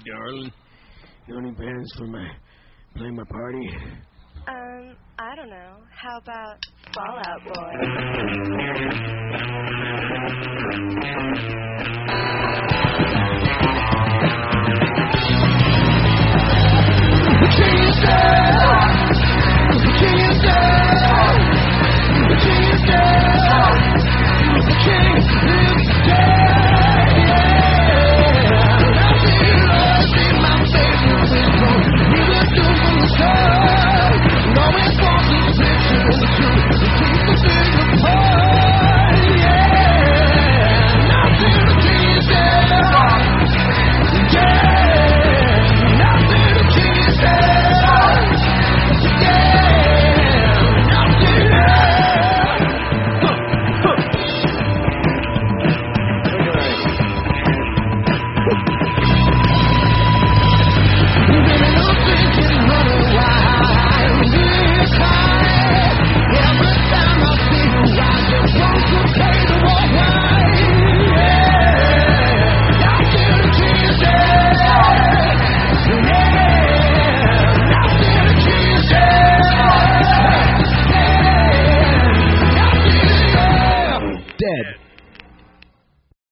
darling. You know any bands for playing my party? I don't know. How about Fall Out Boy? Thinking, running wild, this time.